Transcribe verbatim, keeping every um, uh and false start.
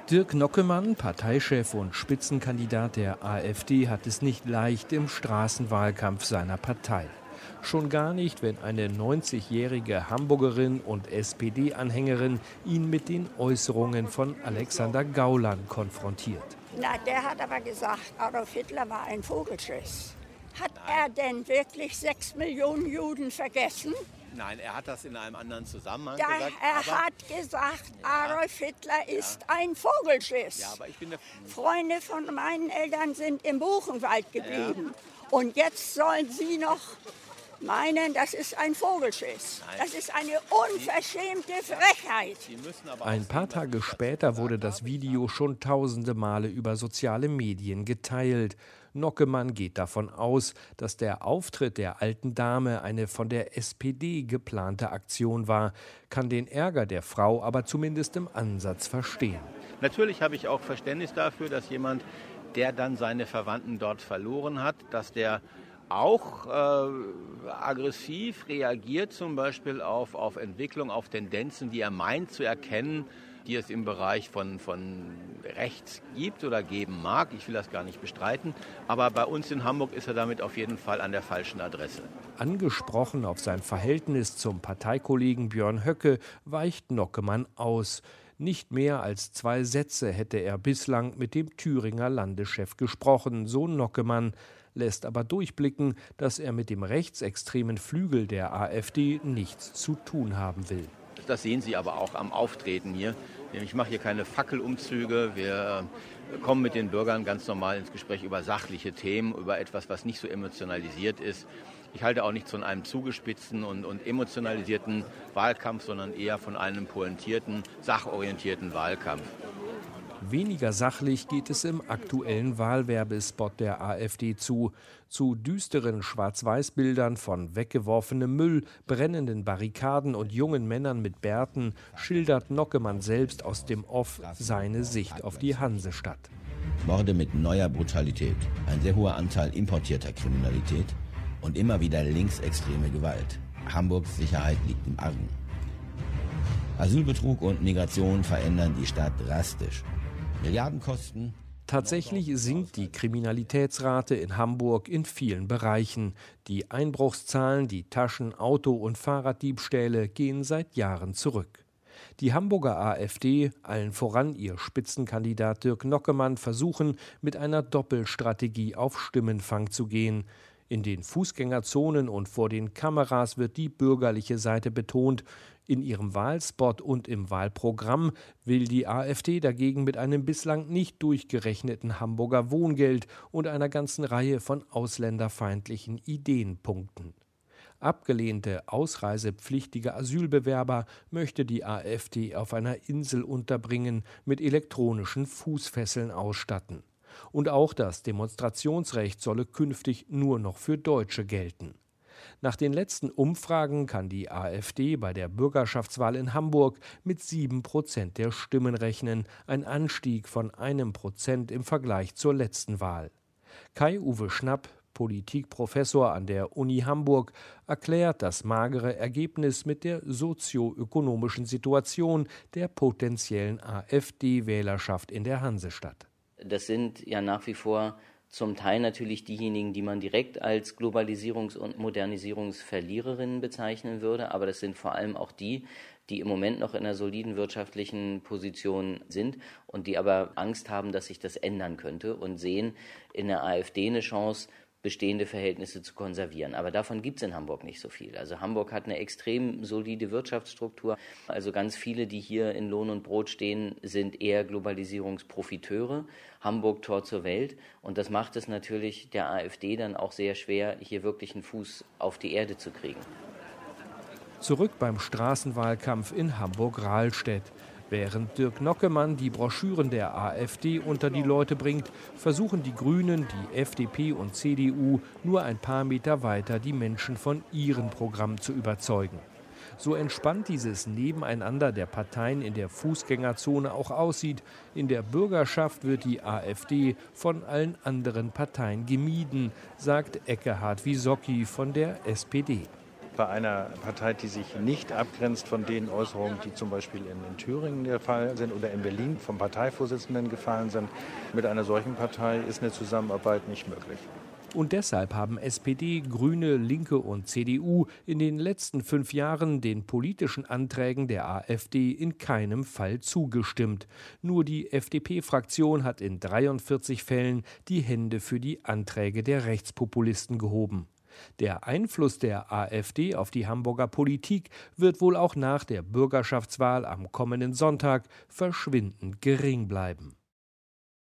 Dirk Nockemann, Parteichef und Spitzenkandidat der AfD, hat es nicht leicht im Straßenwahlkampf seiner Partei. Schon gar nicht, wenn eine neunzigjährige Hamburgerin und S P D-Anhängerin ihn mit den Äußerungen von Alexander Gauland konfrontiert. Na, der hat aber gesagt, Adolf Hitler war ein Vogelschiss. Hat er denn wirklich sechs Millionen Juden vergessen? Nein, er hat das in einem anderen Zusammenhang da, gesagt. Er aber, hat gesagt, ja, Adolf Hitler ist ja, ein Vogelschiss. Ja, aber ich bin der Freunde von meinen Eltern sind im Buchenwald geblieben. Ja. Und jetzt sollen sie noch meinen, das ist ein Vogelschiss. Nein. Das ist eine unverschämte Frechheit. Ein paar Tage später wurde das Video schon tausende Male über soziale Medien geteilt. Nockemann geht davon aus, dass der Auftritt der alten Dame eine von der S P D geplante Aktion war, kann den Ärger der Frau aber zumindest im Ansatz verstehen. Natürlich habe ich auch Verständnis dafür, dass jemand, der dann seine Verwandten dort verloren hat, dass der auch äh, aggressiv reagiert, zum Beispiel auf, auf Entwicklung, auf Tendenzen, die er meint zu erkennen, die es im Bereich von, von rechts gibt oder geben mag. Ich will das gar nicht bestreiten. Aber bei uns in Hamburg ist er damit auf jeden Fall an der falschen Adresse. Angesprochen auf sein Verhältnis zum Parteikollegen Björn Höcke weicht Nockemann aus. Nicht mehr als zwei Sätze hätte er bislang mit dem Thüringer Landeschef gesprochen, so Nockemann, lässt aber durchblicken, dass er mit dem rechtsextremen Flügel der AfD nichts zu tun haben will. Das sehen Sie aber auch am Auftreten hier. Ich mache hier keine Fackelumzüge. Wir kommen mit den Bürgern ganz normal ins Gespräch über sachliche Themen, über etwas, was nicht so emotionalisiert ist. Ich halte auch nicht von einem zugespitzten und, und emotionalisierten Wahlkampf, sondern eher von einem pointierten, sachorientierten Wahlkampf. Weniger sachlich geht es im aktuellen Wahlwerbespot der AfD zu. Zu düsteren Schwarz-Weiß-Bildern von weggeworfenem Müll, brennenden Barrikaden und jungen Männern mit Bärten schildert Nockemann selbst aus dem Off seine Sicht auf die Hansestadt. Morde mit neuer Brutalität, ein sehr hoher Anteil importierter Kriminalität und immer wieder linksextreme Gewalt. Hamburgs Sicherheit liegt im Argen. Asylbetrug und Migration verändern die Stadt drastisch. Milliardenkosten. Tatsächlich sinkt die Kriminalitätsrate in Hamburg in vielen Bereichen. Die Einbruchszahlen, die Taschen-, Auto- und Fahrraddiebstähle gehen seit Jahren zurück. Die Hamburger AfD, allen voran ihr Spitzenkandidat Dirk Nockemann, versuchen mit einer Doppelstrategie auf Stimmenfang zu gehen. In den Fußgängerzonen und vor den Kameras wird die bürgerliche Seite betont. In ihrem Wahlspot und im Wahlprogramm will die AfD dagegen mit einem bislang nicht durchgerechneten Hamburger Wohngeld und einer ganzen Reihe von ausländerfeindlichen Ideen punkten. Abgelehnte, ausreisepflichtige Asylbewerber möchte die AfD auf einer Insel unterbringen, mit elektronischen Fußfesseln ausstatten. Und auch das Demonstrationsrecht solle künftig nur noch für Deutsche gelten. Nach den letzten Umfragen kann die AfD bei der Bürgerschaftswahl in Hamburg mit sieben Prozent der Stimmen rechnen, ein Anstieg von einem Prozent im Vergleich zur letzten Wahl. Kai-Uwe Schnapp, Politikprofessor an der Uni Hamburg, erklärt das magere Ergebnis mit der sozioökonomischen Situation der potenziellen AfD-Wählerschaft in der Hansestadt. Das sind ja nach wie vor zum Teil natürlich diejenigen, die man direkt als Globalisierungs- und Modernisierungsverliererinnen bezeichnen würde, aber das sind vor allem auch die, die im Moment noch in einer soliden wirtschaftlichen Position sind und die aber Angst haben, dass sich das ändern könnte und sehen in der AfD eine Chance, bestehende Verhältnisse zu konservieren. Aber davon gibt es in Hamburg nicht so viel. Also Hamburg hat eine extrem solide Wirtschaftsstruktur. Also ganz viele, die hier in Lohn und Brot stehen, sind eher Globalisierungsprofiteure. Hamburg Tor zur Welt. Und das macht es natürlich der AfD dann auch sehr schwer, hier wirklich einen Fuß auf die Erde zu kriegen. Zurück beim Straßenwahlkampf in Hamburg-Rahlstedt. Während Dirk Nockemann die Broschüren der AfD unter die Leute bringt, versuchen die Grünen, die F D P und C D U nur ein paar Meter weiter die Menschen von ihren Programmen zu überzeugen. So entspannt dieses Nebeneinander der Parteien in der Fußgängerzone auch aussieht, in der Bürgerschaft wird die AfD von allen anderen Parteien gemieden, sagt Ekkehard Wisocki von der S P D. bei einer Partei, die sich nicht abgrenzt von den Äußerungen, die zum Beispiel in, in Thüringen der Fall sind oder in Berlin vom Parteivorsitzenden gefallen sind. Mit einer solchen Partei ist eine Zusammenarbeit nicht möglich. Und deshalb haben S P D, Grüne, Linke und C D U in den letzten fünf Jahren den politischen Anträgen der AfD in keinem Fall zugestimmt. Nur die F D P-Fraktion hat in dreiundvierzig Fällen die Hände für die Anträge der Rechtspopulisten gehoben. Der Einfluss der AfD auf die Hamburger Politik wird wohl auch nach der Bürgerschaftswahl am kommenden Sonntag verschwindend gering bleiben.